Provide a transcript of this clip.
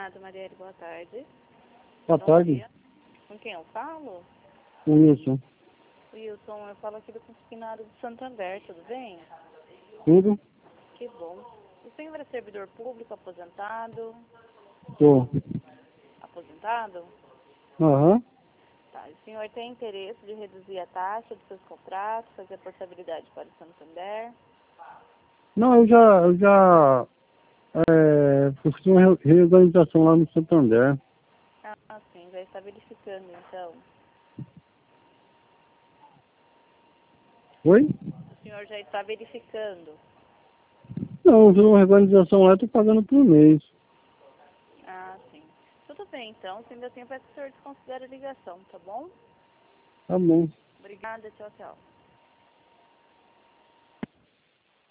Nada, Marielle, boa tarde. Boa Bom tarde. dia. Com quem eu falo? Wilson. Wilson, eu falo aqui do concessionário do Santander, tudo bem? Tudo? Que bom. O senhor é servidor público, aposentado? Tô. Aposentado? Aham. Tá. O senhor tem interesse de reduzir a taxa dos seus contratos, fazer a portabilidade para o Santander? Não, eu já fiz uma reorganização lá no Santander. Ah, sim, já está verificando, então. Oi? O senhor já está verificando. Não, eu fiz uma reorganização lá e tô pagando por mês. Ah, sim. Tudo bem, então. Se ainda tem, peço que o senhor desconsidere a ligação, tá bom? Tá bom. Obrigada, tchau, tchau.